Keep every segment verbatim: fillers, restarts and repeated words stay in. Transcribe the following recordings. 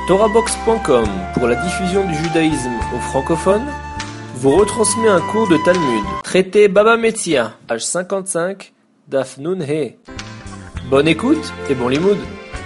Torahbox point com, pour la diffusion du judaïsme aux francophones, vous retransmet un cours de Talmud. Traité Baba Metzia, page cinquante-cinq, Daf Nun He. Bonne écoute et bon limoud.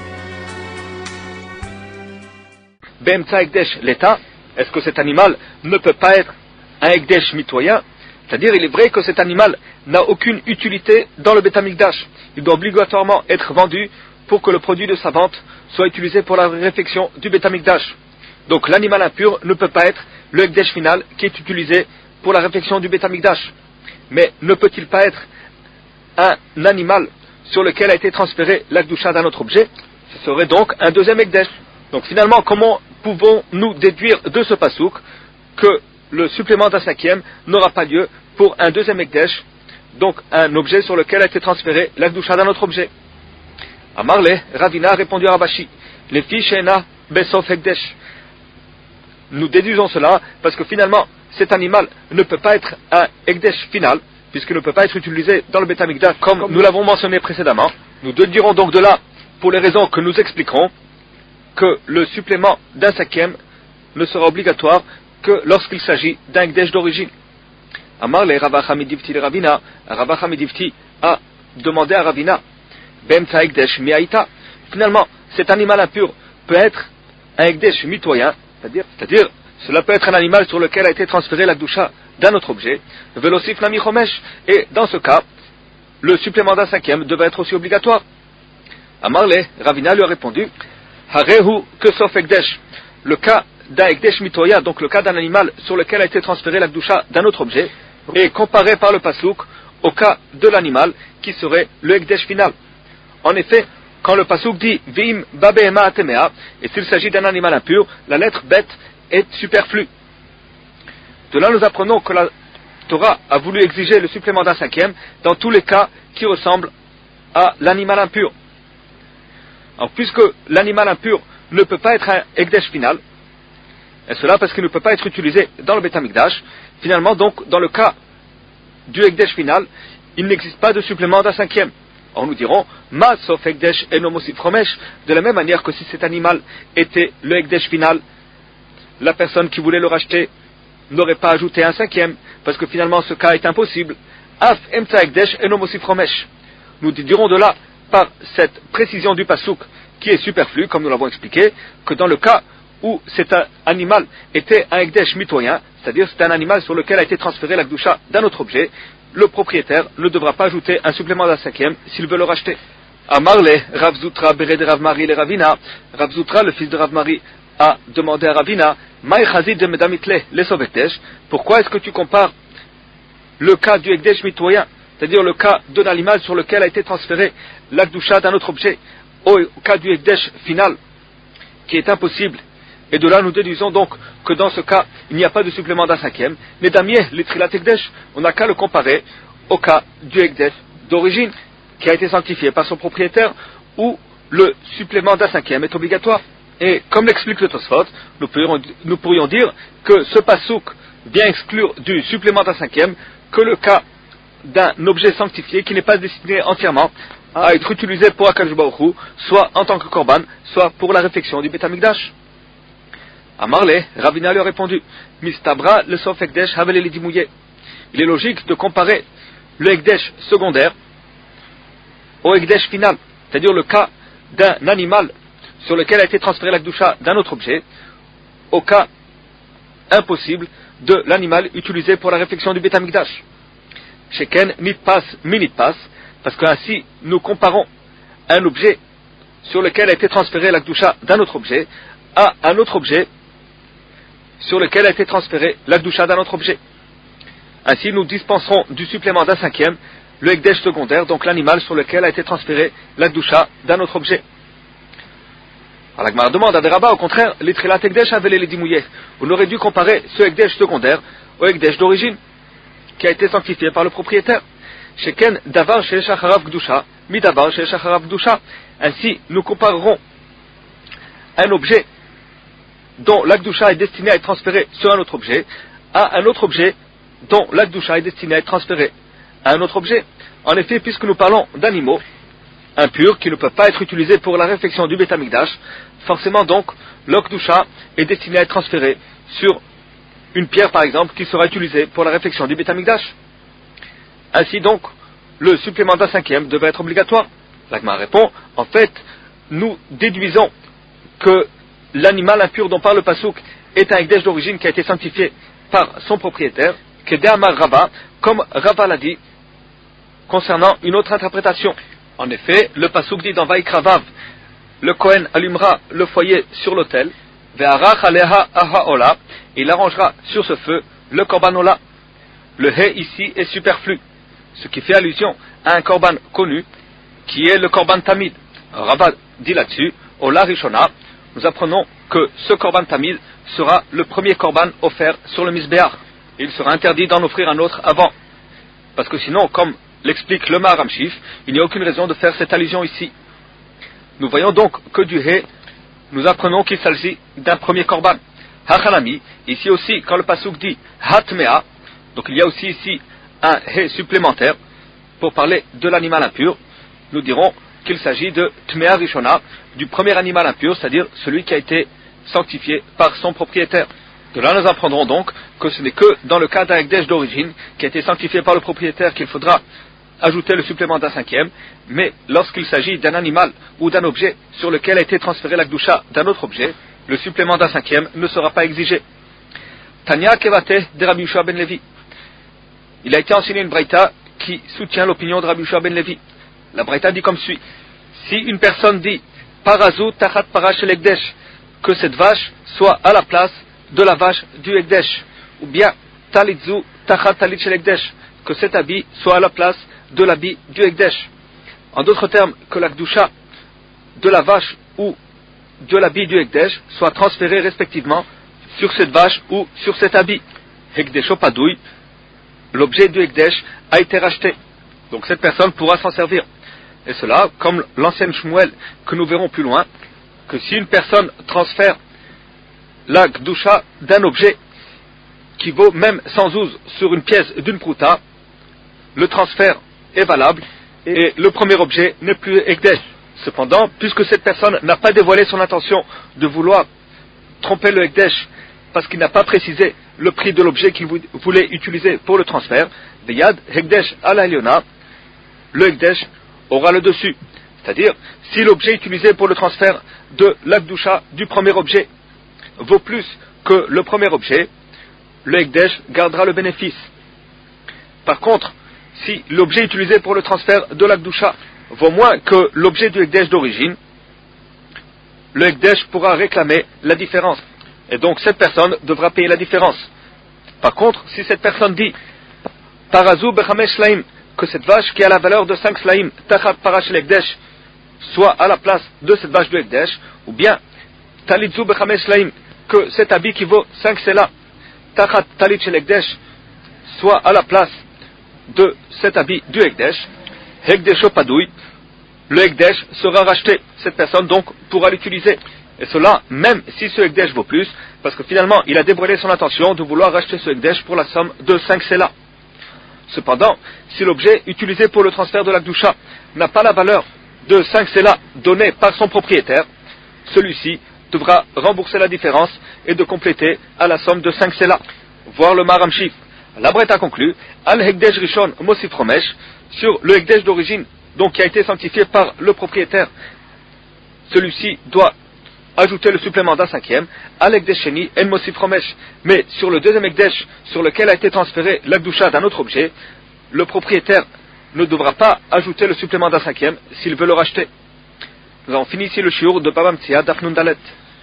Be'emtsa Ekdesh l'État, est-ce que cet animal ne peut pas être un Ekdesh mitoyen? C'est-à-dire, il est vrai que cet animal n'a aucune utilité dans le Beth Amikdash. Il doit obligatoirement être vendu pour que le produit de sa vente soit utilisé pour la réfection du Beth Amikdash. Donc l'animal impur ne peut pas être le Ekdesh final qui est utilisé pour la réfection du Beth Amikdash. Mais ne peut-il pas être un animal sur lequel a été transféré l'Akdusha d'un autre objet? Ce serait donc un deuxième Ekdesh. Donc finalement, comment pouvons-nous déduire de ce pasouk que le supplément d'un cinquième n'aura pas lieu pour un deuxième Ekdesh, donc un objet sur lequel a été transféré l'Akdusha d'un autre objet? Amarle, Ravina a répondu à Rabashi, les fiches Ena Besof Ekdesh. Nous déduisons cela parce que finalement, cet animal ne peut pas être un Ekdesh final, puisqu'il ne peut pas être utilisé dans le Beth Amikdash, comme, comme nous l'avons mentionné précédemment. Nous déduirons donc de là, pour les raisons que nous expliquerons, que le supplément d'un cinquième ne sera obligatoire que lorsqu'il s'agit d'un Ekdesh d'origine. Amarle, Rabba Hamidivti le Ravina, Rabba Hamidivti a demandé à Ravina, Be'emtsa Ekdesh mi'aïta. Finalement, cet animal impur peut être un Ekdesh mitoyen, c'est-à-dire, c'est-à-dire, cela peut être un animal sur lequel a été transféré l'Akdusha d'un autre objet, Velosif Nami Chomesh, et dans ce cas, le supplément d'un cinquième devait être aussi obligatoire. Amarle, Ravina lui a répondu, Harehu Kesof Ekdesh, le cas d'un Ekdesh mitoyen, donc le cas d'un animal sur lequel a été transféré l'Akdusha d'un autre objet, est comparé par le pasouk au cas de l'animal qui serait le Ekdesh final. En effet, quand le pasouk dit Vim Babehema Atemea, et s'il s'agit d'un animal impur, la lettre bet est superflue. De là, nous apprenons que la Torah a voulu exiger le supplément d'un cinquième dans tous les cas qui ressemblent à l'animal impur. Alors, puisque l'animal impur ne peut pas être un Ekdesh final, et cela parce qu'il ne peut pas être utilisé dans le Beth Amikdash, finalement, donc, dans le cas du Ekdesh final, il n'existe pas de supplément d'un cinquième. Or, nous dirons, Ma sof Ekdesh eno mosif chomesh, de la même manière que si cet animal était le Ekdesh final, la personne qui voulait le racheter n'aurait pas ajouté un cinquième, parce que finalement ce cas est impossible. Af emtsa Ekdesh eno mosif chomesh. Nous dirons de là, par cette précision du pasouk, qui est superflue, comme nous l'avons expliqué, que dans le cas où cet animal était un Ekdesh mitoyen, c'est-à-dire c'est un animal sur lequel a été transféré l'Akdusha d'un autre objet, le propriétaire ne devra pas ajouter un supplément d'un cinquième s'il veut le racheter. Amarle, Rav Zutra, Bered Rav Mari, le Ravina. Rav Zutra, le fils de Rav Mari, a demandé à Ravina, Maï Chazid de Medamitle, les Sovekdesh, pourquoi est-ce que tu compares le cas du Ekdesh mitoyen, c'est-à-dire le cas d'un animal sur lequel a été transféré l'Akdusha d'un autre objet, au cas du Ekdesh final, qui est impossible? Et de là, nous déduisons donc que dans ce cas, il n'y a pas de supplément d'un cinquième. Nedamieh, l'Itrilat Ekdesh, on n'a qu'à le comparer au cas du Ekdesh d'origine, qui a été sanctifié par son propriétaire, où le supplément d'un cinquième est obligatoire. Et comme l'explique le Tosfot, nous pourrions, nous pourrions dire que ce pasouk vient exclure du supplément d'un cinquième que le cas d'un objet sanctifié qui n'est pas destiné entièrement à être utilisé pour Akadosh Baruch Hu, soit en tant que korban, soit pour la réfection du Beth Amikdash. Amarle, Ravina lui a répondu, Mistabra le sof Ekdesh havele lidimouye. Il est logique de comparer le Ekdesh secondaire au Ekdesh final, c'est-à-dire le cas d'un animal sur lequel a été transféré l'Akdusha d'un autre objet, au cas impossible de l'animal utilisé pour la réfection du Beth Amikdash. Sheken nitpas minitpas, parce qu'ainsi nous comparons un objet sur lequel a été transféré l'Akdusha d'un autre objet à un autre objet sur lequel a été transféré l'Akdusha d'un autre objet. Ainsi, nous dispenserons du supplément d'un cinquième le Ekdesh secondaire, donc l'animal sur lequel a été transféré l'Akdusha d'un autre objet. Alors la Gemara demande à des rabbins, au contraire, l'Itrilat Ekdesh avait les dimouillés. On aurait dû comparer ce Ekdesh secondaire au Ekdesh d'origine, qui a été sanctifié par le propriétaire. Sheken davar shel shacharav gdusha, mi davar shel shacharav gdusha. Ainsi, nous comparerons un objet dont l'Akdusha est destiné à être transféré sur un autre objet, à un autre objet dont l'Akdusha est destiné à être transféré à un autre objet. En effet, puisque nous parlons d'animaux impurs qui ne peuvent pas être utilisés pour la réfection du Beth Amikdash, forcément donc, le Kedusha est destiné à être transféré sur une pierre par exemple qui sera utilisée pour la réfection du Beit HaMikdash. Ainsi donc, le supplément d'un cinquième devait être obligatoire. L'Agma répond, en fait, nous déduisons que l'animal impur dont parle le Pasuk est un Ekdesh d'origine qui a été sanctifié par son propriétaire, que De'amar Rava, comme Rava l'a dit, concernant une autre interprétation. En effet, le Pasuk dit dans Vaikra Vav, le Kohen allumera le foyer sur l'autel, Ve'arach aleha aha-ola, et il arrangera sur ce feu le korban ola. Le He ici est superflu, ce qui fait allusion à un korban connu, qui est le korban tamid. Rava dit là-dessus, Ola Rishona, nous apprenons que ce korban tamid sera le premier korban offert sur le Misbéach. Il sera interdit d'en offrir un autre avant. Parce que sinon, comme l'explique le Maharam Shif, il n'y a aucune raison de faire cette allusion ici. Nous voyons donc que du He, nous apprenons qu'il s'agit d'un premier korban. Hachanami, ici aussi, quand le Pasuk dit Hatmea, donc il y a aussi ici un He supplémentaire pour parler de l'animal impur, nous dirons qu'il s'agit de Tmea Rishona, du premier animal impur, c'est-à-dire celui qui a été sanctifié par son propriétaire. De là, nous apprendrons donc que ce n'est que dans le cas d'un Ekdesh d'origine qui a été sanctifié par le propriétaire qu'il faudra ajouter le supplément d'un cinquième, mais lorsqu'il s'agit d'un animal ou d'un objet sur lequel a été transféré la Kedusha d'un autre objet, le supplément d'un cinquième ne sera pas exigé. Tanya Kevate de Rabbi Yoshua ben Levi. Il a été enseigné une braïta qui soutient l'opinion de Rabbi Yoshua ben Levi. La braïta dit comme suit: si une personne dit Parazu tachat parash el Ekdesh, que cette vache soit à la place de la vache du Ekdesh, ou bien Talitzu tachat talit shel Ekdesh, que cet habit soit à la place de l'habit du Ekdesh. En d'autres termes, que la Kedusha de la vache ou de l'habit du Ekdesh soit transférée respectivement sur cette vache ou sur cet habit. Ekdesh Opadoui, l'objet du Ekdesh a été racheté. Donc cette personne pourra s'en servir. Et cela, comme l'enseigne Shmuel, que nous verrons plus loin, que si une personne transfère la Kedusha d'un objet qui vaut même cent ouz sur une pièce d'une prouta, le transfert est valable et le premier objet n'est plus Ekdesh. Cependant, puisque cette personne n'a pas dévoilé son intention de vouloir tromper le Ekdesh parce qu'il n'a pas précisé le prix de l'objet qu'il voulait utiliser pour le transfert, Veyad Ekdesh al Alyona, le Ekdesh aura le dessus. C'est-à-dire, si l'objet utilisé pour le transfert de la Kedusha du premier objet vaut plus que le premier objet, le Ekdesh gardera le bénéfice. Par contre, si l'objet utilisé pour le transfert de la Kedusha vaut moins que l'objet du Ekdesh d'origine, le Ekdesh pourra réclamer la différence. Et donc cette personne devra payer la différence. Par contre, si cette personne dit Parazu bechamesh slaim, que cette vache qui a la valeur de cinq slaim, tachat parash l'Ekdesh, soit à la place de cette vache du Ekdesh, ou bien Talitzu bechamesh slaim, que cet habit qui vaut cinq sela, tachat talit l'Ekdesh, soit à la place de cet habit du Ekdesh, Ekdesh Opadoui, le Ekdesh sera racheté. Cette personne donc pourra l'utiliser. Et cela, même si ce Ekdesh vaut plus, parce que finalement il a dévoilé son intention de vouloir racheter ce Ekdesh pour la somme de cinq sela. Cependant, si l'objet utilisé pour le transfert de la Kedusha n'a pas la valeur de cinq sela donnée par son propriétaire, celui-ci devra rembourser la différence et de compléter à la somme de cinq sela. Voir le Maharam Shif. La Braïta conclut, Al Hekdesh Rishon Mosif Romesh, sur le Hekdesh d'origine, donc qui a été sanctifié par le propriétaire, celui-ci doit ajouter le supplément d'un cinquième, Al Hekdesh Sheni En Mosif Romesh, mais sur le deuxième Hekdesh, sur lequel a été transféré la Kedusha d'un autre objet, le propriétaire ne devra pas ajouter le supplément d'un cinquième s'il veut le racheter. Nous avons fini ici le shiur de Baba Metzia Daf Nun Dalet.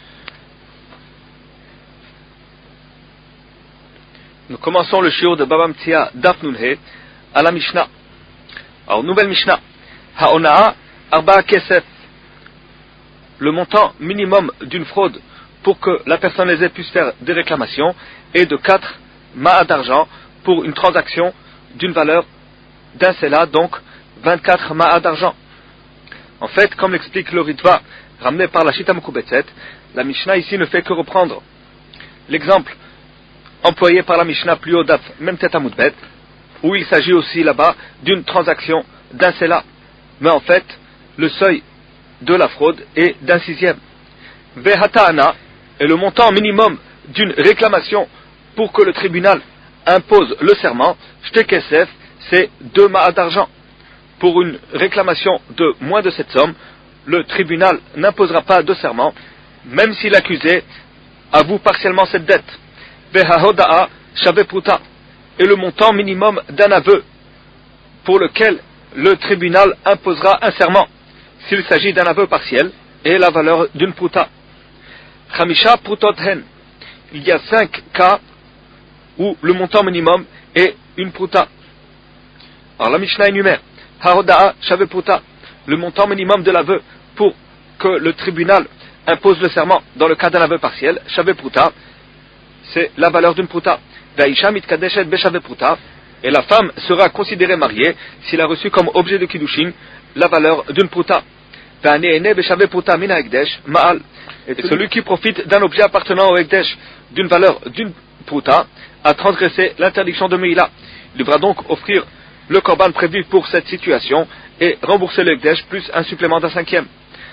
Nous commençons le shiur de Baba Metzia Daf Nun He à la Mishnah. Alors, nouvelle Mishnah. Ha'onaa Arba Kesef. Le montant minimum d'une fraude pour que la personne lésée puisse faire des réclamations est de quatre ma'as d'argent pour une transaction d'une valeur d'un sela, donc vingt-quatre ma'as d'argent. En fait, comme l'explique le Ritva ramené par la Shita Mekubetset, la Mishnah ici ne fait que reprendre l'exemple employé par la Mishnah plus haut daf, même tête à Moudbet, où il s'agit aussi là-bas d'une transaction d'un sela. Mais en fait, le seuil de la fraude est d'un sixième. Vehata'ana, Et le montant minimum d'une réclamation pour que le tribunal impose le serment, shte kesef, c'est deux ma'at d'argent. Pour une réclamation de moins de cette somme, le tribunal n'imposera pas de serment, même si l'accusé avoue partiellement cette dette. Vehahoda'a shave pruta, et le montant minimum d'un aveu pour lequel le tribunal imposera un serment, s'il s'agit d'un aveu partiel, et la valeur d'une pruta. Chamisha prutot hen, il y a cinq cas où le montant minimum est une pruta. Alors la Mishnah énumère Hahoda'a shave pruta, le montant minimum de l'aveu pour que le tribunal impose le serment dans le cas d'un aveu partiel, shave pruta, c'est la valeur d'une pruta. Va'isha mitkadeshet beshave pruta, et la femme sera considérée mariée s'il a reçu comme objet de kiddushin la valeur d'une pruta. Va'ne'ene beshave pruta mina ekdesh ma'al, et celui qui profite d'un objet appartenant au ekdesh d'une valeur d'une pruta a transgressé l'interdiction de Meila. Il devra donc offrir le korban prévu pour cette situation et rembourser le ekdesh plus un supplément d'un cinquième.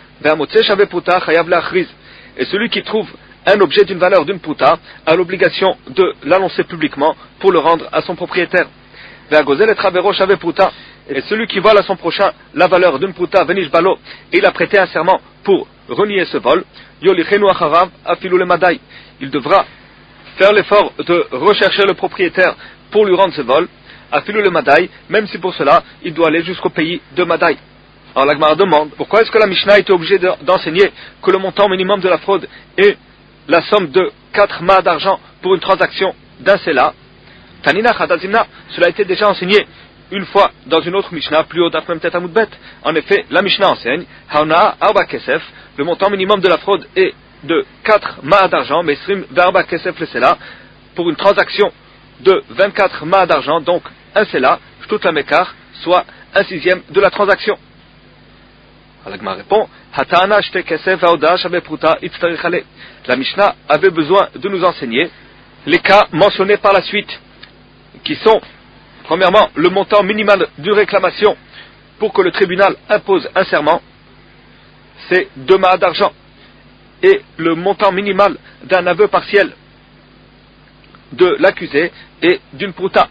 Et celui qui trouve un objet d'une valeur d'une pruta a l'obligation de l'annoncer publiquement pour le rendre à son propriétaire. Et celui qui vole à son prochain la valeur d'une pruta venish balo, et il a prêté un serment pour renier ce vol, il devra faire l'effort de rechercher le propriétaire pour lui rendre ce vol, afilou le Madaï, même si pour cela il doit aller jusqu'au pays de Madaï. Alors la Gemara demande pourquoi est-ce que la Mishnah était obligée de, d'enseigner que le montant minimum de la fraude est la somme de quatre ma'at d'argent pour une transaction d'un sela. Tanina Chadazimna, cela a été déjà enseigné une fois dans une autre Mishnah plus haut d'Af Memtet Amud Bet. En effet, la Mishnah enseigne Haona Arba Kesef, le montant minimum de la fraude est de quatre ma'at d'argent, Mesrim Verba Kesef le sela, pour une transaction de vingt-quatre ma'at d'argent, donc un sela, Shtut la Mekar, soit un sixième de la transaction. Alagma répond, Hatana shte kesef vaoda shave pruta itztarich ale. La Mishnah avait besoin de nous enseigner les cas mentionnés par la suite, qui sont, premièrement, le montant minimal d'une réclamation pour que le tribunal impose un serment, c'est deux ma'at d'argent, et le montant minimal d'un aveu partiel de l'accusé est d'une pruta.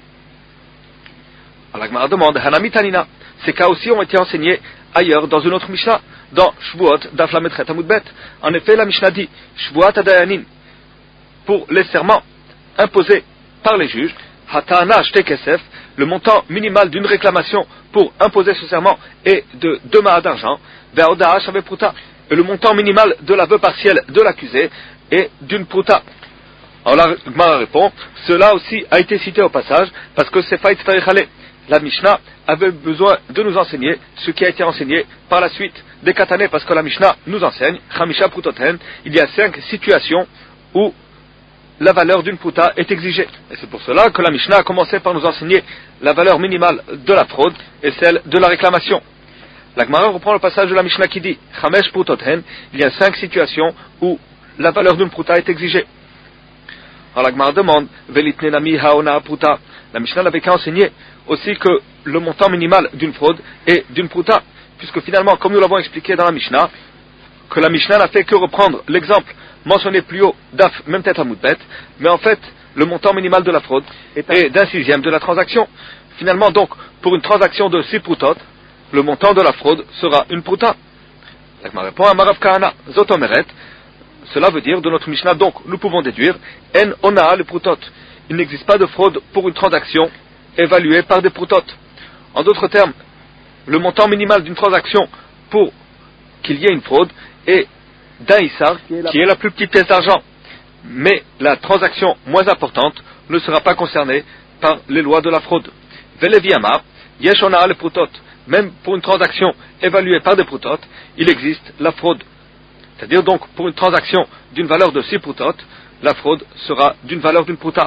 Alors la Gemara demande, Hanami Tanina, ces cas aussi ont été enseignés ailleurs dans une autre Mishnah, dans Shvuot Daf Lamed Chet Amud Bet. En effet, la Mishnah dit, Shvuot Adayanin, pour les serments imposés par les juges, Hatana Shte Kesef, le montant minimal d'une réclamation pour imposer ce serment est de deux ma'at d'argent, Ve'oda'a Shave Pruta, et le montant minimal de l'aveu partiel de l'accusé est d'une pruta. Alors la Gemara répond, cela aussi a été cité au passage, parce que c'est Faït Tarichale. La Mishnah avait besoin de nous enseigner ce qui a été enseigné par la suite des katané, parce que la Mishnah nous enseigne, Chamisha Prutoten, il y a cinq situations où la valeur d'une pruta est exigée. Et c'est pour cela que la Mishnah a commencé par nous enseigner la valeur minimale de la fraude et celle de la réclamation. La Gemara reprend le passage de la Mishnah qui dit, Chamesh Prutoten, il y a cinq situations où la valeur d'une pruta est exigée. Alors la Gemara demande, Velitnenami haona pruta. La Mishnah n'avait qu'à enseigner aussi que le montant minimal d'une fraude est d'une pruta, puisque finalement, comme nous l'avons expliqué dans la Mishnah, que la Mishnah n'a fait que reprendre l'exemple mentionné plus haut d'Af Memtet Amud Bet, mais en fait, le montant minimal de la fraude est d'un sixième de la transaction. Finalement, donc, pour une transaction de six prutot, le montant de la fraude sera une pruta. La Gemara répond à Marav Kahana, Zotomeret, cela veut dire, de notre Mishnah, donc, nous pouvons déduire, En Onaa le prutot. Il n'existe pas de fraude pour une transaction évaluée par des prutot. En d'autres termes, le montant minimal d'une transaction pour qu'il y ait une fraude est d'un issar, qui est la plus petite pièce d'argent. Mais la transaction moins importante ne sera pas concernée par les lois de la fraude. Velevi Amar, Yesh Onaa le prutot. Même pour une transaction évaluée par des prutot, il existe la fraude. C'est-à-dire donc, pour une transaction d'une valeur de six prutot, la fraude sera d'une valeur d'une pruta.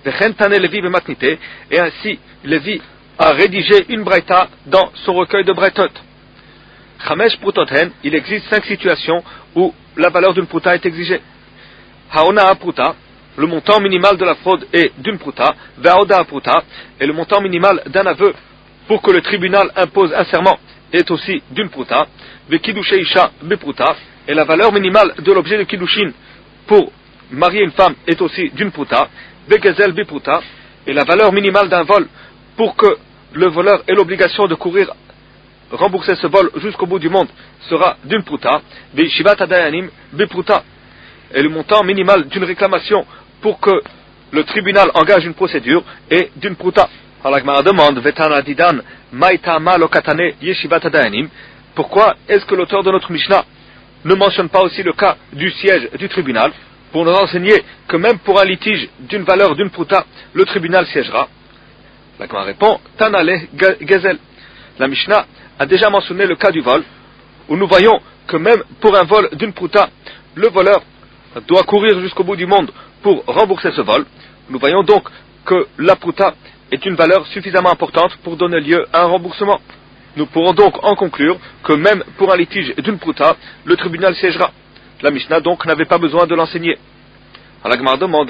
Et ainsi, Lévi a rédigé une braïta dans son recueil de braïtot. Chamesh prutoten, il existe cinq situations où la valeur d'une pruta est exigée. Haona pruta, le montant minimal de la fraude est d'une pruta. Ve'oda pruta, et le montant minimal d'un aveu pour que le tribunal impose un serment est aussi d'une pruta. Ve'kiddushe isha bepruta, et la valeur minimale de l'objet de kiddushin pour marier une femme est aussi d'une pruta, begezel bipruta, et la valeur minimale d'un vol pour que le voleur ait l'obligation de courir, rembourser ce vol jusqu'au bout du monde sera d'une pruta, beishivat adayanim bipruta, et le montant minimal d'une réclamation pour que le tribunal engage une procédure est d'une pruta. Alors la Gemara demande, Vetana didan maitama lokatane yeshivat adayanim, pourquoi est-ce que l'auteur de notre Mishnah ne mentionne pas aussi le cas du siège du tribunal pour nous enseigner que même pour un litige d'une valeur d'une pruta, le tribunal siégera? La Gemara répond, Tanale Gezel. La Mishnah a déjà mentionné le cas du vol, où nous voyons que même pour un vol d'une pruta, le voleur doit courir jusqu'au bout du monde pour rembourser ce vol. Nous voyons donc que la pruta est une valeur suffisamment importante pour donner lieu à un remboursement. Nous pourrons donc en conclure que même pour un litige d'une pruta, le tribunal siégera. La Mishnah donc n'avait pas besoin de l'enseigner. Alors la Gemara demande,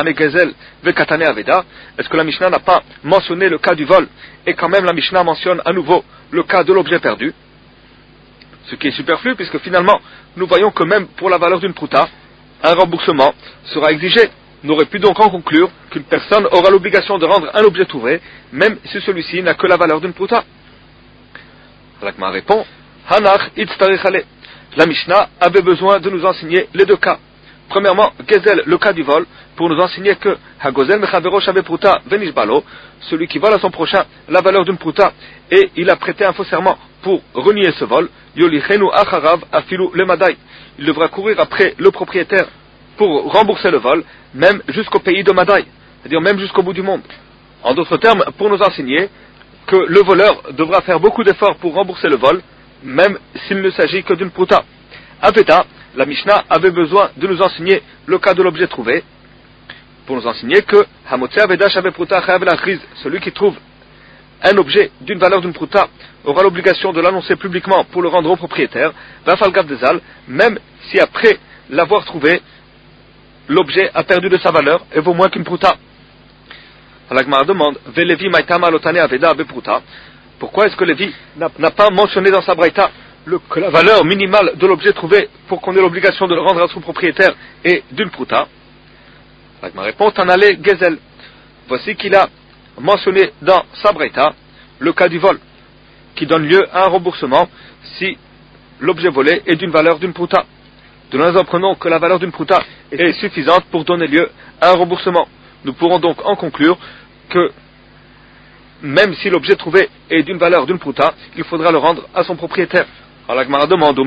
est-ce que la Mishnah n'a pas mentionné le cas du vol et quand même la Mishnah mentionne à nouveau le cas de l'objet perdu? Ce qui est superflu puisque finalement nous voyons que même pour la valeur d'une pruta, un remboursement sera exigé. On aurait pu donc en conclure qu'une personne aura l'obligation de rendre un objet trouvé même si celui-ci n'a que la valeur d'une pruta. La Gemara répond, Hanach itztarichale. La Mishnah avait besoin de nous enseigner les deux cas. Premièrement, Gezel, le cas du vol, pour nous enseigner que Hagozel mechavero shabe pruta venishbalo, celui qui vole à son prochain la valeur d'une pruta et il a prêté un faux serment pour renier ce vol, yolichenu acharav afilu le madai. Il devra courir après le propriétaire pour rembourser le vol, même jusqu'au pays de Madai, c'est-à-dire même jusqu'au bout du monde. En d'autres termes, pour nous enseigner que le voleur devra faire beaucoup d'efforts pour rembourser le vol, même s'il ne s'agit que d'une pruta. Aveda, la Mishnah avait besoin de nous enseigner le cas de l'objet trouvé, pour nous enseigner que Hamotze Aveda Shabe Pruta Chayav Lachriz, celui qui trouve un objet d'une valeur d'une pruta aura l'obligation de l'annoncer publiquement pour le rendre au propriétaire, Vafal Gav Dezal, même si après l'avoir trouvé, l'objet a perdu de sa valeur et vaut moins qu'une pruta. La Gemara demande, Velevi Maitama Lotane Aveda Abe Pruta, pourquoi est-ce que Lévi n'a pas mentionné dans sa braïta le, que la valeur minimale de l'objet trouvé pour qu'on ait l'obligation de le rendre à son propriétaire est d'une pruta? Ma réponse, Tanale Gezel. Voici qu'il a mentionné dans sa braïta le cas du vol, qui donne lieu à un remboursement si l'objet volé est d'une valeur d'une pruta. De nous apprenons que la valeur d'une pruta est suffisante pour donner lieu à un remboursement. Nous pourrons donc en conclure que même si l'objet trouvé est d'une valeur d'une pruta, il faudra le rendre à son propriétaire. Alors la Gemara demande,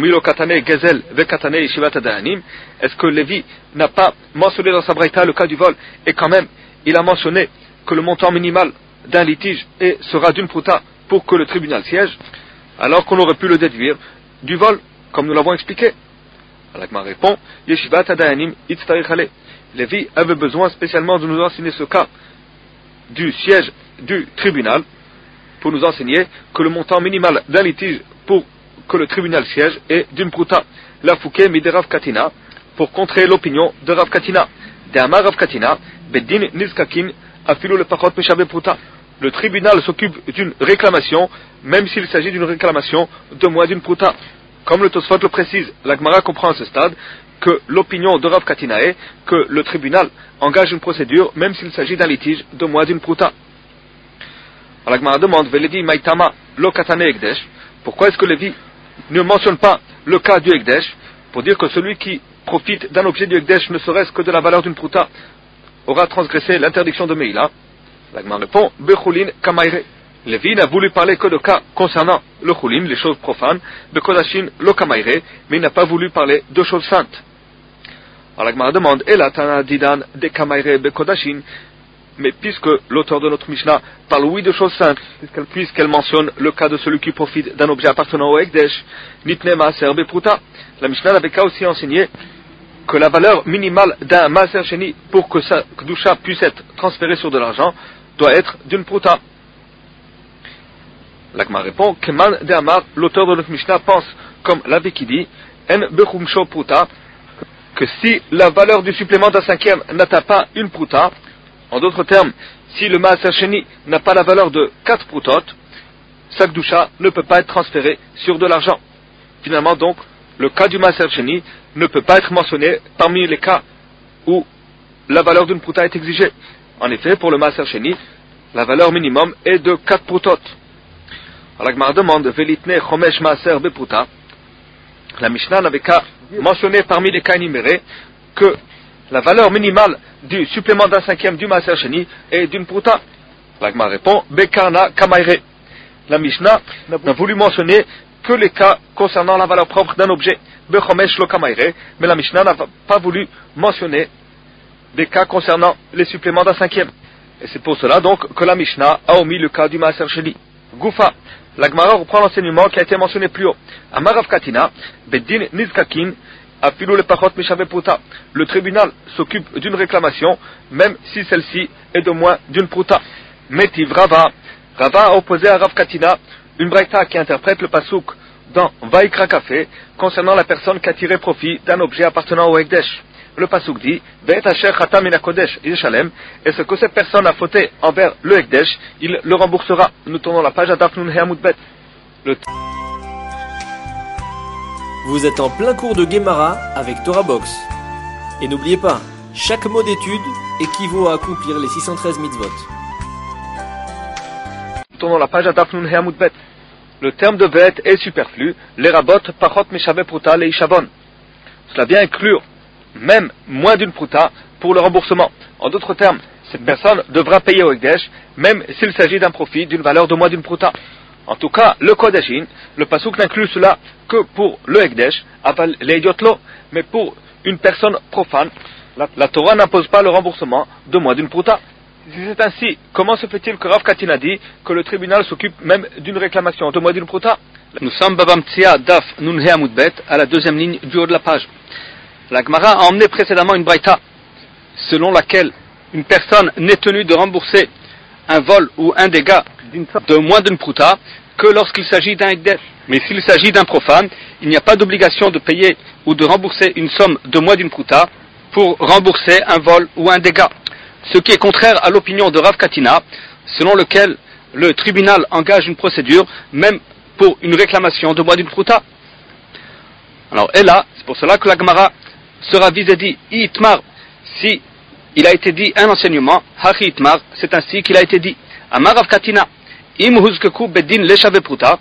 est-ce que Lévi n'a pas mentionné dans sa braïta le cas du vol et quand même il a mentionné que le montant minimal d'un litige est, sera d'une pruta pour que le tribunal siège, alors qu'on aurait pu le déduire du vol, comme nous l'avons expliqué? Alors la Gemara répond, Yeshivat adayanim itztarichale. Lévi avait besoin spécialement de nous enseigner ce cas du siège du tribunal pour nous enseigner que le montant minimal d'un litige pour que le tribunal siège est d'une pruta. La fouké mi de Rav Katina, pour contrer l'opinion de Rav Katina. De Amar Rav Katina, beddin nizkakin afilu le pachot meshabe pruta. Le tribunal s'occupe d'une réclamation, même s'il s'agit d'une réclamation de moins d'une pruta. Comme le Tosfot le précise, la Gemara comprend à ce stade que l'opinion de Rav Katina est que le tribunal engage une procédure, même s'il s'agit d'un litige de moins d'une pruta. Alors la Gemara demande, Velevi Maitama lo katane Ekdesh, pourquoi est-ce que Lévi ne mentionne pas le cas du Ekdesh, pour dire que celui qui profite d'un objet du Ekdesh, ne serait-ce que de la valeur d'une pruta, aura transgressé l'interdiction de Meïla? La Gemara répond, Bechulin Kamaire. Lévi n'a voulu parler que de cas concernant le Chulin, les choses profanes, Bekodashin lo Kamaire, mais il n'a pas voulu parler de choses saintes. Alors la Gemara demande, Ela Tana Didan de Kamaire Bekodashin, mais puisque l'auteur de notre Mishnah parle oui de choses saintes, puisqu'elle mentionne le cas de celui qui profite d'un objet appartenant au Ekdesh, Nitne Maaser Bepruta, la Mishnah n'avait qu'à aussi enseigner que la valeur minimale d'un Maaser Sheni pour que sa Kedusha puisse être transférée sur de l'argent doit être d'une Pruta. L'Agma répond, Keman de Amar, l'auteur de notre Mishnah pense, comme l'avait qui dit, En Bechumsho Pruta, que si la valeur du supplément d'un cinquième n'atteint pas une Pruta, en d'autres termes, si le Maaser Sheni n'a pas la valeur de quatre prutot, sa Kedusha ne peut pas être transférée sur de l'argent. Finalement donc, le cas du Maaser Sheni ne peut pas être mentionné parmi les cas où la valeur d'une prouta est exigée. En effet, pour le Maaser Sheni, la valeur minimum est de quatre proutot. Alors la Gemara demande, Velitne chomesh Maaser beprouta. La Mishnah n'avait qu'à mentionner parmi les cas énumérés que la valeur minimale du supplément d'un cinquième du Maaser Sheni est d'une prouta. La Gemara répond, Bekarna Kamaire. La Mishnah n'a voulu mentionner que les cas concernant la valeur propre d'un objet, Bechomesh lo Kamaire, mais la Mishnah n'a pas voulu mentionner des cas concernant les suppléments d'un cinquième. Et c'est pour cela donc que la Mishnah a omis le cas du Maaser Sheni. Goufa, la Gemara reprend l'enseignement qui a été mentionné plus haut. Amarav Katina, Beddin Nizkakin, Afilu le Pachot Meshave Pruta. Le tribunal s'occupe d'une réclamation, même si celle-ci est de moins d'une pruta. Metiv Rava, Rava a opposé à Rav Katina une braïta qui interprète le pasouk dans Vaikra Café concernant la personne qui a tiré profit d'un objet appartenant au Ekdesh. Le pasouk dit, Ve'et asher chatam min hakodesh yishalem, et ce que cette personne a fauté envers le Ekdesh, il le remboursera. Nous tournons la page à Daf Nun He Amud Bet. Le... Vous êtes en plein cours de Gemara avec Torah Box. Et n'oubliez pas, chaque mot d'étude équivaut à accomplir les six cent treize mitzvot. Nous tournons la page à Daf Nun He Amud Bet. Le terme de Ve'et est superflu, les rabot pachot meshave pruta le ishavon. Cela vient inclure même moins d'une pruta pour le remboursement. En d'autres termes, cette personne devra payer au Ekdesh, même s'il s'agit d'un profit d'une valeur de moins d'une pruta. En tout cas, le Kodashin, le pasouk n'inclut cela que pour le Ekdesh, appelle l'Eidiotlo, mais pour une personne profane, la, la Torah n'impose pas le remboursement de moins d'une pruta. Si c'est ainsi, comment se fait-il que Rav Katina dit que le tribunal s'occupe même d'une réclamation de moins d'une pruta? Nous sommes Babam Tsia Daf Nun He Amud Bet, à la deuxième ligne du haut de la page. La Gemara a emmené précédemment une braïta, selon laquelle une personne n'est tenue de rembourser un vol ou un dégât de moins d'une pruta que lorsqu'il s'agit d'un ekdesh. Mais s'il s'agit d'un profane, il n'y a pas d'obligation de payer ou de rembourser une somme de moins d'une pruta pour rembourser un vol ou un dégât. Ce qui est contraire à l'opinion de Rav Katina, selon lequel le tribunal engage une procédure même pour une réclamation de moins d'une pruta. Alors, et là, c'est pour cela que la Gemara sera visé dit Itmar, si il a été dit un enseignement, Hachi Itmar, c'est ainsi qu'il a été dit. Amar Rav Katina, Im huzkeku bedin leshave pruta,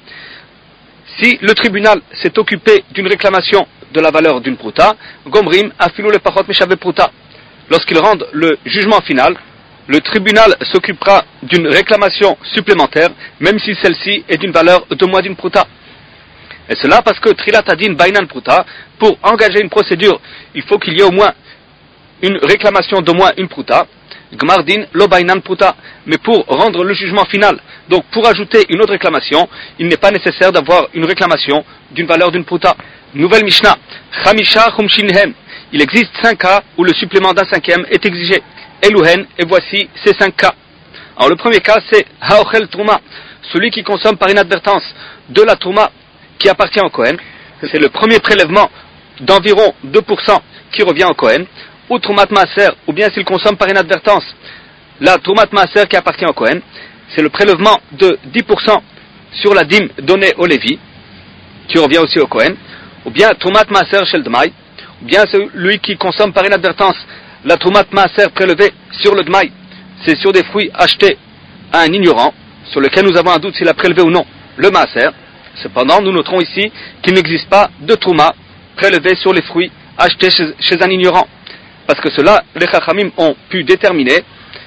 si le tribunal s'est occupé d'une réclamation de la valeur d'une pruta, Gomrim afilu le pachot meshave pruta. Lorsqu'ils rendent le jugement final, le tribunal s'occupera d'une réclamation supplémentaire, même si celle-ci est d'une valeur de moins d'une pruta. Et cela parce que Trilat Adin Bainan Pruta, pour engager une procédure, il faut qu'il y ait au moins une réclamation d'au moins une Pruta, Gmardin Lo Bainan Pruta, mais pour rendre le jugement final, donc pour ajouter une autre réclamation, il n'est pas nécessaire d'avoir une réclamation d'une valeur d'une Pruta. Nouvelle Mishnah, Chamisha Chumshinhen, il existe cinq cas où le supplément d'un cinquième est exigé. Eluhen, et voici ces cinq cas. Alors le premier cas c'est Haochel Trouma, celui qui consomme par inadvertance de la Trouma qui appartient au Kohen, c'est le premier prélèvement d'environ deux pour cent qui revient au Kohen, ou Troumat Maaser, ou bien s'il consomme par inadvertance la Troumat Maaser qui appartient au Kohen, c'est le prélèvement de dix pour cent sur la dîme donnée au Lévi, qui revient aussi au Kohen, ou bien Troumat Maaser Shel Dmaï, ou bien celui qui consomme par inadvertance la Troumat Maaser prélevée sur le Dmaï, c'est sur des fruits achetés à un ignorant, sur lequel nous avons un doute s'il a prélevé ou non le Maaser. Cependant, nous noterons ici qu'il n'existe pas de Trouma prélevée sur les fruits achetés chez, chez un ignorant. Parce que cela, les Chachamim ont pu déterminer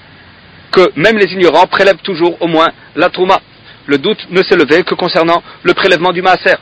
que même les ignorants prélèvent toujours au moins la Trouma. Le doute ne s'est levé que concernant le prélèvement du Maaser.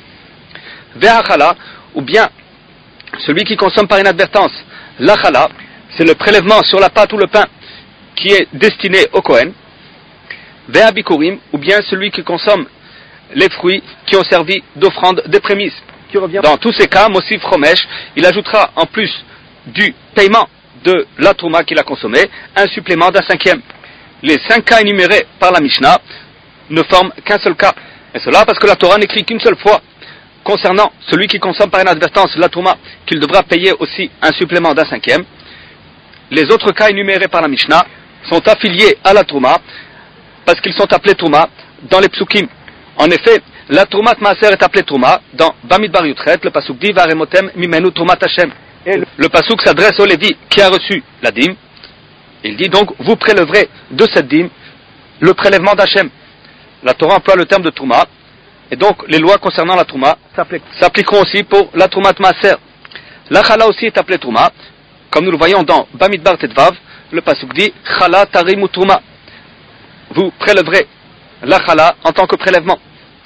Ve'achala, ou bien celui qui consomme par inadvertance l'achala, c'est le prélèvement sur la pâte ou le pain qui est destiné au Kohen. Ve'abikurim, ou bien celui qui consomme les fruits qui ont servi d'offrande des prémices. Qui revient. Dans tous ces cas, Mosif Chomesh, il ajoutera en plus du paiement de la Trouma qu'il a consommé, un supplément d'un cinquième. Les cinq cas énumérés par la Mishnah ne forment qu'un seul cas. Et cela parce que la Torah n'écrit qu'une seule fois concernant celui qui consomme par inadvertance la Trouma, qu'il devra payer aussi un supplément d'un cinquième. Les autres cas énumérés par la Mishnah sont affiliés à la Trouma parce qu'ils sont appelés Trouma dans les psukim. En effet, la Troumat Maaser est appelée Trouma dans Bamidbar Yutret, le pasuk dit Varemotem mimenu Troumat Hashem. Et le, le pasouk s'adresse au Lévi qui a reçu la dîme. Il dit donc, vous prélèverez de cette dîme le prélèvement d'Hachem. La Torah emploie le terme de Trouma, et donc les lois concernant la Trouma s'appliqueront aussi pour la Troumat Maaser. La Chala aussi est appelée Trouma, comme nous le voyons dans Bamidbar Tetvav, le pasuk dit Chala Tarimu Trouma. Vous prélèverez la Chala en tant que prélèvement.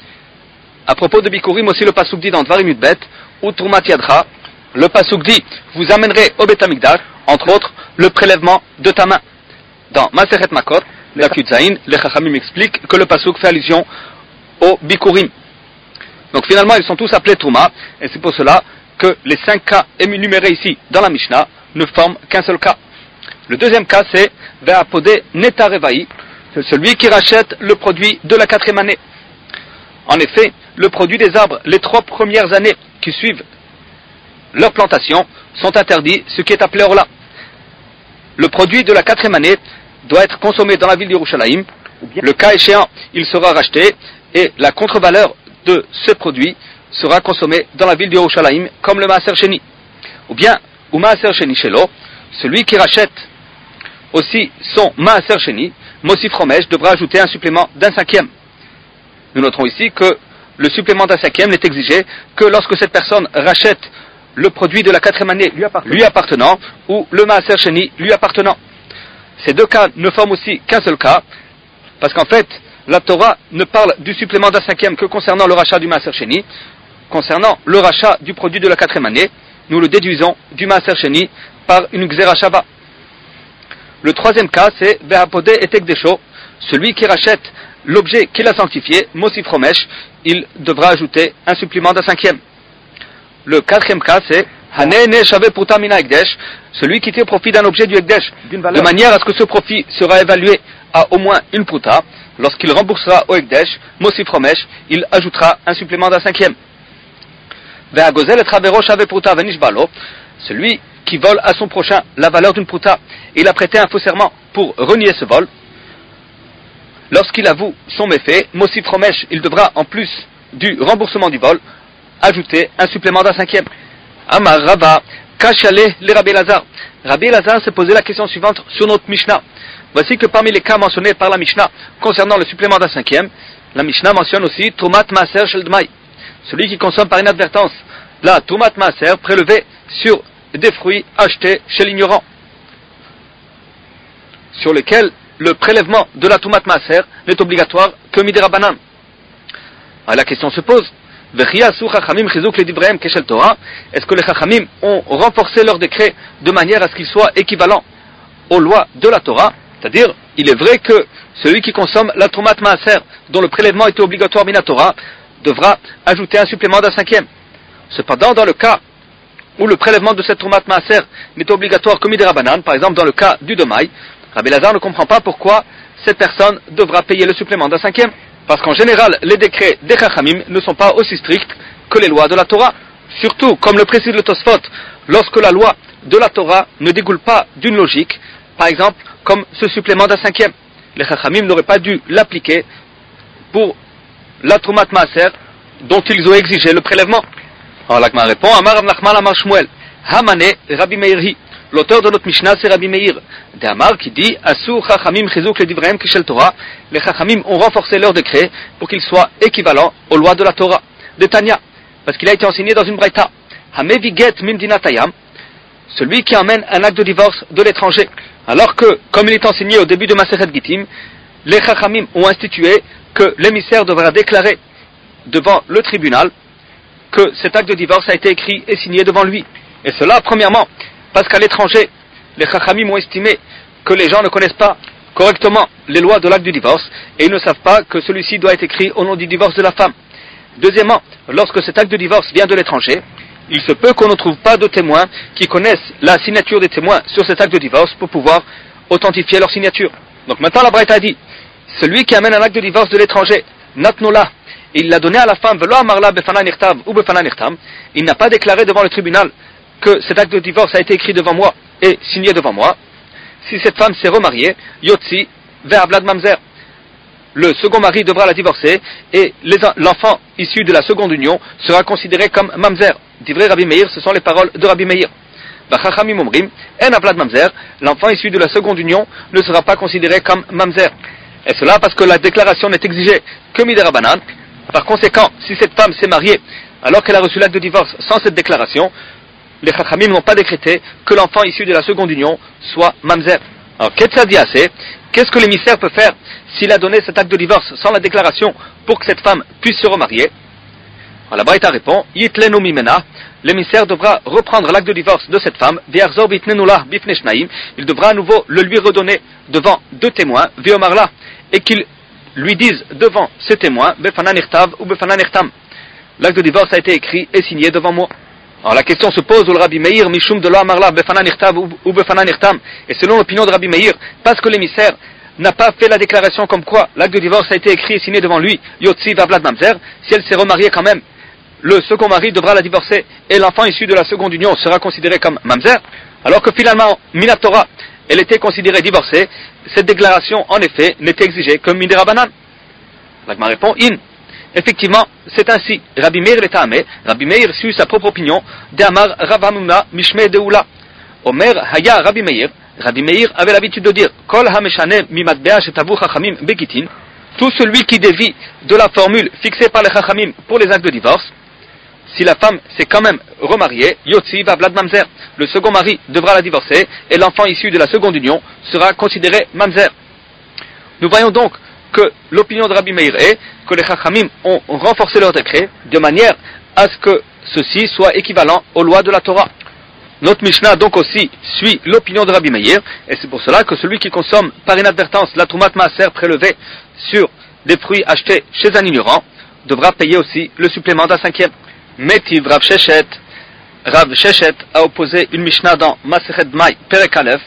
À propos de Bikurim aussi, le pasuk dit dans Dvarim Yudbet, ou Troumat Yadcha, le pasuk dit vous amènerez au Beth Amikdash, entre autres, le prélèvement de ta main. Dans Masechet Makot, la Kutzaïn, les Chachamim expliquent que le pasuk fait allusion au Bikurim. Donc finalement, ils sont tous appelés Trouma, et c'est pour cela que les cinq cas énumérés ici dans la Mishnah ne forment qu'un seul cas. Le deuxième cas, c'est Ve'apodé Neta Revaï, c'est celui qui rachète le produit de la quatrième année. En effet, le produit des arbres, les trois premières années qui suivent leur plantation, sont interdits, ce qui est appelé Orla. Le produit de la quatrième année doit être consommé dans la ville d'Yerushalayim. Le cas échéant, il sera racheté et la contre-valeur de ce produit sera consommée dans la ville d'Yerushalayim comme le Maaser Sheni. Ou bien, ou Maaser Sheni Shelo, celui qui rachète aussi son Maaser Sheni, Mosif Romesh, devra ajouter un supplément d'un cinquième. Nous noterons ici que le supplément d'un cinquième n'est exigé que lorsque cette personne rachète le produit de la quatrième année lui appartenant, lui appartenant ou le Maaser Sheni lui appartenant. Ces deux cas ne forment aussi qu'un seul cas, parce qu'en fait, la Torah ne parle du supplément d'un cinquième que concernant le rachat du Maaser Sheni. Concernant le rachat du produit de la quatrième année, nous le déduisons du Maaser Sheni par une Gzera Shava. Le troisième cas, c'est Ve'apodé et Tekdesho, celui qui rachète l'objet qu'il a sanctifié, Mosif Romesh, il devra ajouter un supplément d'un cinquième. Le quatrième cas, c'est Hanene Shave Pruta Mina Ekdesh, celui qui tire profit d'un objet du Ekdesh, de manière à ce que ce profit sera évalué à au moins une Pruta. Lorsqu'il remboursera au Ekdesh, Mosif Romesh, il ajoutera un supplément d'un cinquième. Ve'agozel et Travero Shave Pruta Venish Balo, celui qui vole à son prochain la valeur d'une Pruta, et il a prêté un faux serment pour renier ce vol. Lorsqu'il avoue son méfait, Mosif Romesh, il devra, en plus du remboursement du vol, ajouter un supplément d'un cinquième. Amar Rava, Kachale le Rabbi Elazar. Rabbi Elazar s'est posé la question suivante sur notre Mishnah. Voici que parmi les cas mentionnés par la Mishnah concernant le supplément d'un cinquième, la Mishnah mentionne aussi Trumat Maaser Shel Dmai, celui qui consomme par inadvertance la Trumat Maaser prélevée sur des fruits achetés chez l'ignorant, sur lesquels le prélèvement de la Trumat Maaser n'est obligatoire que Midera Banan. Alors la question se pose, est-ce que les Chachamim ont renforcé leur décret de manière à ce qu'il soit équivalent aux lois de la Torah? C'est-à-dire, il est vrai que celui qui consomme la Trumat Maaser, dont le prélèvement était obligatoire Minatora, devra ajouter un supplément d'un cinquième. Cependant, dans le cas où le prélèvement de cette Trumat Maaser n'est obligatoire que Midera Banan, par exemple dans le cas du Domaï, Rabbi Elazar ne comprend pas pourquoi cette personne devra payer le supplément d'un cinquième. Parce qu'en général, les décrets des Chachamim ne sont pas aussi stricts que les lois de la Torah. Surtout, comme le précise le Tosfot, lorsque la loi de la Torah ne découle pas d'une logique, par exemple, comme ce supplément d'un cinquième. Les Chachamim n'auraient pas dû l'appliquer pour la Trumat Maaser dont ils ont exigé le prélèvement. Alors l'Agma répond, Amar Rav Nachman Amar Shmuel, Hamane Rabbi Meirhi. L'auteur de notre Mishnah, c'est Rabbi Meir. De Amar qui dit, Asur Chachamim Chizuk le Divraim Kishel Torah. Les Chachamim ont renforcé leur décret pour qu'il soit équivalent aux lois de la Torah. De Tanya, parce qu'il a été enseigné dans une braïta. Hameviget Mimdinatayam, celui qui amène un acte de divorce de l'étranger. Alors que, comme il est enseigné au début de Masechet Gittim, les Chachamim ont institué que l'émissaire devra déclarer devant le tribunal que cet acte de divorce a été écrit et signé devant lui. Et cela, premièrement, parce qu'à l'étranger, les Chachamim ont estimé que les gens ne connaissent pas correctement les lois de l'acte du divorce et ils ne savent pas que celui-ci doit être écrit au nom du divorce de la femme. Deuxièmement, lorsque cet acte de divorce vient de l'étranger, il se peut qu'on ne trouve pas de témoins qui connaissent la signature des témoins sur cet acte de divorce pour pouvoir authentifier leur signature. Donc maintenant la Braïta dit, celui qui amène un acte de divorce de l'étranger, natnola, il l'a donné à la femme, velo amarla befana nirtav ou befana nirtam, il n'a pas déclaré devant le tribunal que cet acte de divorce a été écrit devant moi et signé devant moi. Si cette femme s'est remariée, yotzi ve'avlad mamzer, le second mari devra la divorcer et les, l'enfant issu de la seconde union sera considéré comme mamzer. Divrei Rabbi Meir, ce sont les paroles de Rabbi Meir. Bachachamim omrim, en avlad mamzer, l'enfant issu de la seconde union ne sera pas considéré comme mamzer. Et cela parce que la déclaration n'est exigée que midirabanan. Par conséquent, si cette femme s'est mariée alors qu'elle a reçu l'acte de divorce sans cette déclaration, les Chachamim n'ont pas décrété que l'enfant issu de la seconde union soit mamzer. Alors, qu'est-ce que l'émissaire peut faire s'il a donné cet acte de divorce sans la déclaration pour que cette femme puisse se remarier? Alors, la Braïta répond, Yitlenu mimena, l'émissaire devra reprendre l'acte de divorce de cette femme, Ve'arzor bitnenula bifnei shnaim, il devra à nouveau le lui redonner devant deux témoins, Ve'omarla, et qu'il lui dise devant ces témoins, Befanan irtav ou Befanan irtam. L'acte de divorce a été écrit et signé devant moi. Alors la question se pose au Rabbi Meir, Mishum de lo amarla, Befanan irtav ou Befanan irtam. Et selon l'opinion de Rabbi Meir, parce que l'émissaire n'a pas fait la déclaration comme quoi l'acte de divorce a été écrit et signé devant lui, Yotzi vavlad mamzer, si elle s'est remariée quand même, le second mari devra la divorcer et l'enfant issu de la seconde union sera considéré comme mamzer, alors que finalement, Minatora, elle était considérée divorcée, cette déclaration en effet n'était exigée que midirabanan. L'agma répond, in. Effectivement, c'est ainsi. Rabbi Meir l'Etaame, Rabbi Meir suit sa propre opinion, d'Amar Rav Hamuna Mishme Deula. Omer Haya Rabbi Meir, Rabbi Meir avait l'habitude de dire, Kol Hameshane Mimatbea Shetavu Chachamim Begitin, tout celui qui dévie de la formule fixée par les Chachamim pour les actes de divorce, si la femme s'est quand même remariée, Yotzi Vavlad Mamzer, le second mari devra la divorcer et l'enfant issu de la seconde union sera considéré Mamzer. Nous voyons donc que l'opinion de Rabbi Meir est que les Chachamim ont renforcé leur décret de manière à ce que ceci soit équivalent aux lois de la Torah. Notre Mishnah donc aussi suit l'opinion de Rabbi Meir et c'est pour cela que celui qui consomme par inadvertance la Troumat Maaser prélevée sur des fruits achetés chez un ignorant devra payer aussi le supplément d'un cinquième. Metiv Rav Sheshet, Rav Sheshet a opposé une Mishnah dans Masechet Bmai Perek Aleph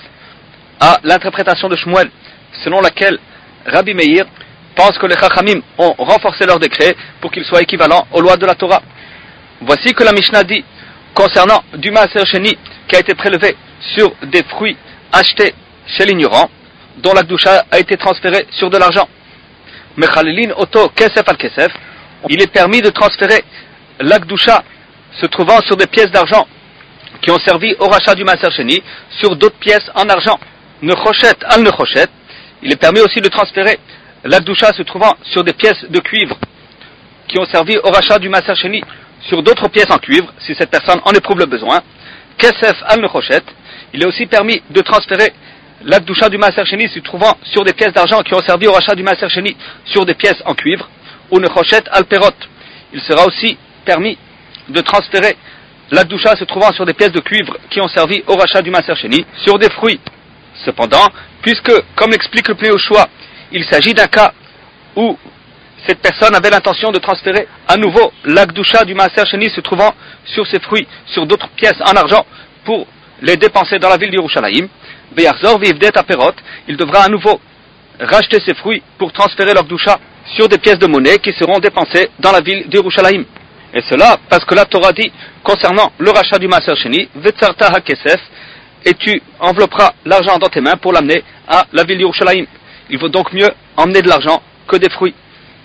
à l'interprétation de Shmuel, selon laquelle Rabbi Meir pense que les Chachamim ont renforcé leur décret pour qu'il soit équivalent aux lois de la Torah. Voici que la Mishnah dit concernant du Maaser Sheni qui a été prélevé sur des fruits achetés chez l'ignorant, dont la Kedusha a été transférée sur de l'argent. Mechalelin Oto Kesef al Kesef, il est permis de transférer la Kedusha se trouvant sur des pièces d'argent qui ont servi au rachat du Maaser Sheni sur d'autres pièces en argent. Nechoshet al Nechoshet, il est permis aussi de transférer la Kedusha se trouvant sur des pièces de cuivre qui ont servi au rachat du Maaser Sheni sur d'autres pièces en cuivre, si cette personne en éprouve le besoin. Kesef al Nechoshet, il est aussi permis de transférer la Kedusha du Maaser Sheni se trouvant sur des pièces d'argent qui ont servi au rachat du Maaser Sheni sur des pièces en cuivre. Ou Nechoshet al Perot, il sera aussi permis de transférer la Kedusha se trouvant sur des pièces de cuivre qui ont servi au rachat du Maaser Sheni sur des fruits. Cependant, puisque, comme l'explique le Pnei Yoshua, il s'agit d'un cas où cette personne avait l'intention de transférer à nouveau la Kedusha du Maaser Sheni se trouvant sur ses fruits, sur d'autres pièces en argent, pour les dépenser dans la ville d'Yerushalayim, Ve'yarzor ve'ivdet aperot, il devra à nouveau racheter ses fruits pour transférer leur Kedusha sur des pièces de monnaie qui seront dépensées dans la ville d'Yerushalayim. Et cela parce que la Torah dit, concernant le rachat du Maaser Sheni, Vetzarta ha-kesef, et tu envelopperas l'argent dans tes mains pour l'amener à la ville d'Yerushalayim. Il vaut donc mieux emmener de l'argent que des fruits.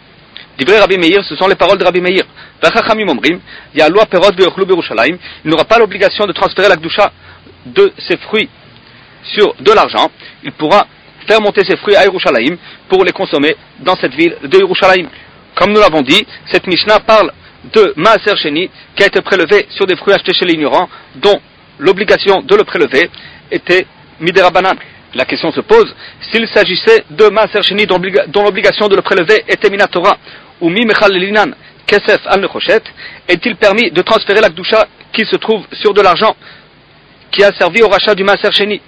Divrei Rabbi Meir, ce sont les paroles de Rabbi Meir. V'chachamim omrim, ya'alu aperot ve'yochlu b'Yerushalayim, il n'aura pas l'obligation de transférer la Kedusha de ses fruits sur de l'argent. Il pourra faire monter ses fruits à Yerushalayim pour les consommer dans cette ville de Yerushalayim. Comme nous l'avons dit, cette Mishnah parle de Maaser Sheni qui a été prélevé sur des fruits achetés chez l'ignorant, dont l'obligation de le prélever était midirabanan. La question se pose, s'il s'agissait de Maaser Sheni dont l'obligation de le prélever était minatora, ou mi mechalelinan kesef al nechoshet, est-il permis de transférer la Kedusha qui se trouve sur de l'argent qui a servi au rachat du Maaser Sheni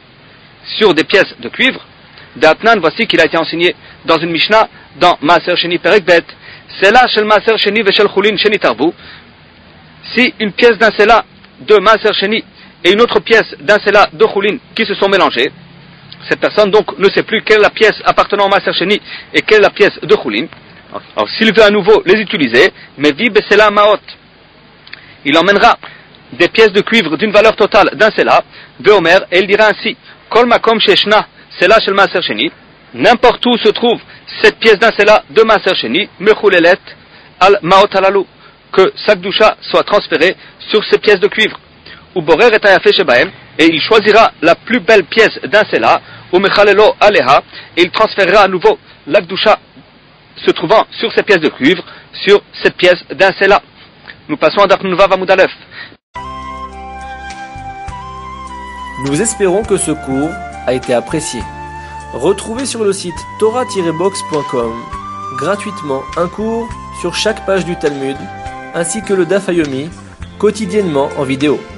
sur des pièces de cuivre? D'Atnan, voici qu'il a été enseigné dans une Mishnah dans Maaser Sheni Perek Bet. Sela shel Maaser Sheni veshel chulin sheni tarbu. Si une pièce d'un sela de Maaser Sheni et une autre pièce d'un sela de chulin qui se sont mélangées, cette personne donc ne sait plus quelle est la pièce appartenant au Maaser Sheni et quelle est la pièce de chulin. Alors s'il veut à nouveau les utiliser, mais vi besela maot, il emmènera des pièces de cuivre d'une valeur totale d'un sela, veomer, et il dira ainsi, kol makom sheshna sela shel Maaser Sheni, n'importe où se trouve cette pièce d'un sela de Maaser Sheni, mechulelet al maot alalu, que sa Kedusha soit transférée sur ces pièces de cuivre. Uborer et ayafe shebahem, et il choisira la plus belle pièce d'un sela, umechalelo aleha, et il transférera à nouveau l'akdusha se trouvant sur ces pièces de cuivre, sur cette pièce d'un sela. Nous passons à Daf Nun Vav Amud Aleph. Nous espérons que ce cours a été apprécié. Retrouvez sur le site torah tiret box point com gratuitement un cours sur chaque page du Talmud, ainsi que le Daf Yomi, quotidiennement en vidéo.